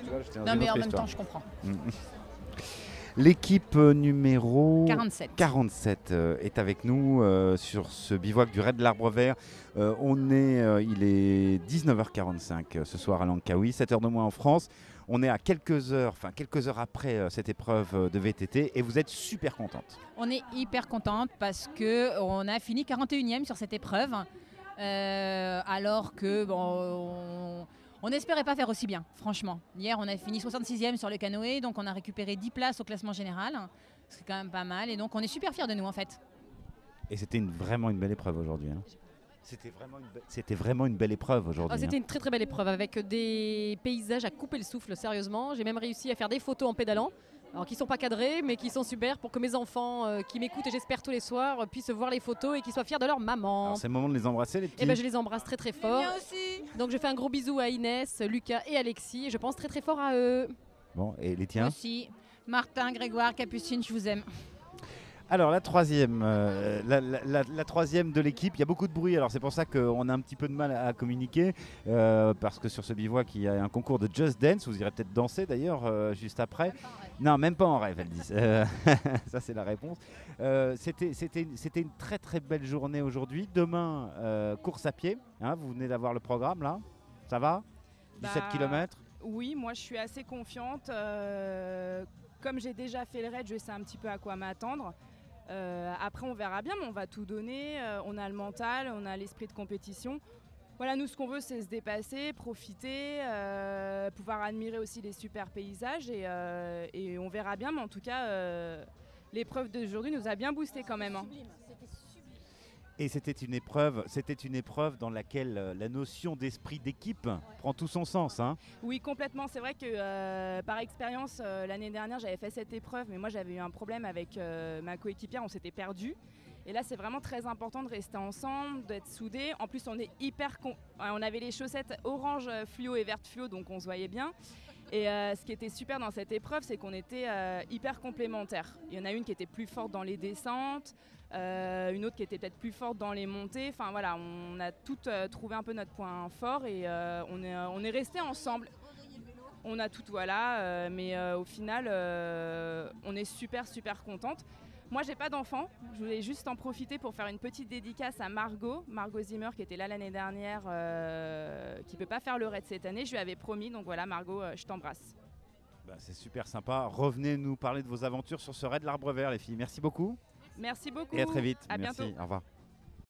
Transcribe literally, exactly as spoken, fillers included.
Là, j'étais dans Non une mais autre en même histoire. temps, je comprends. Mm. L'équipe numéro quarante-sept. quarante-sept euh, est avec nous euh, sur ce bivouac du Raid de l'Arbre Vert. Euh, on est, euh, il est dix-neuf heures quarante-cinq euh, ce soir à Langkawi, sept heures de moins en France. On est à quelques heures, enfin quelques heures après euh, cette épreuve euh, de V T T et vous êtes super contente. On est hyper contente parce qu'on a fini quarante et unième sur cette épreuve, euh, alors que bon, on- on n'espérait pas faire aussi bien, franchement. Hier, on a fini soixante-sixième sur le canoë, donc on a récupéré dix places au classement général. C'est quand même pas mal, et donc on est super fiers de nous en fait. Et c'était une, vraiment une belle épreuve aujourd'hui. Hein. C'était vraiment, une be- c'était vraiment une belle épreuve aujourd'hui. Ah, c'était hein. une très très belle épreuve avec des paysages à couper le souffle, sérieusement. J'ai même réussi à faire des photos en pédalant, alors qui sont pas cadrées mais qui sont super pour que mes enfants euh, qui m'écoutent et j'espère tous les soirs euh, puissent voir les photos et qu'ils soient fiers de leur maman. Alors c'est le moment de les embrasser les petits. Et ben je les embrasse très très fort. Bien aussi. Donc je fais un gros bisou à Inès, Lucas et Alexis et je pense très très fort à eux. Bon, et les Moi tiens. aussi. Martin, Grégoire, Capucine, je vous aime. Alors la troisième, euh, la, la- la- la troisième de l'équipe, il y a beaucoup de bruit, alors c'est pour ça qu'on a un petit peu de mal à, à communiquer, euh, parce que sur ce bivouac il y a un concours de Just Dance, vous irez peut-être danser d'ailleurs euh, juste après. Non, même pas en rêve, elle dit. Euh, ça c'est la réponse. Euh, c'était, c'était, c'était une très très belle journée aujourd'hui. Demain, euh, course à pied, hein, vous venez d'avoir le programme là, ça va dix-sept Bah, kilomètres. Oui, moi je suis assez confiante. euh, comme j'ai déjà fait le raid, je sais un petit peu à quoi m'attendre. Euh, après, on verra bien, mais on va tout donner. Euh, on a le mental, on a l'esprit de compétition. Voilà, nous, ce qu'on veut, c'est se dépasser, profiter, euh, pouvoir admirer aussi les super paysages. Et, euh, et on verra bien, mais en tout cas, euh, l'épreuve d'aujourd'hui nous a bien boosté quand même. hein. Et c'était une épreuve, c'était une épreuve dans laquelle euh, la notion d'esprit d'équipe prend tout son sens. Hein. Oui, complètement. C'est vrai que euh, par expérience, euh, l'année dernière, j'avais fait cette épreuve, mais moi, j'avais eu un problème avec euh, ma coéquipière. On s'était perdus. Et là, c'est vraiment très important de rester ensemble, d'être soudés. En plus, on est hyper. Con- on avait les chaussettes orange fluo et verte fluo, donc on se voyait bien. Et euh, ce qui était super dans cette épreuve, c'est qu'on était euh, hyper complémentaires. Il y en a une qui était plus forte dans les descentes, euh, une autre qui était peut-être plus forte dans les montées. Enfin voilà, on a toutes euh, trouvé un peu notre point fort et euh, on est, euh, on est restés ensemble. On a tout, voilà, euh, mais euh, au final, euh, on est super, super contente. Moi, j'ai pas d'enfant. Je voulais juste en profiter pour faire une petite dédicace à Margot, Margot Zimmer, qui était là l'année dernière, euh, qui peut pas faire le raid cette année. Je lui avais promis, donc voilà, Margot, euh, je t'embrasse. Bah, c'est super sympa. Revenez nous parler de vos aventures sur ce raid de l'Arbre Vert, les filles. Merci beaucoup Merci beaucoup. et à très vite. À Merci. bientôt. Au revoir.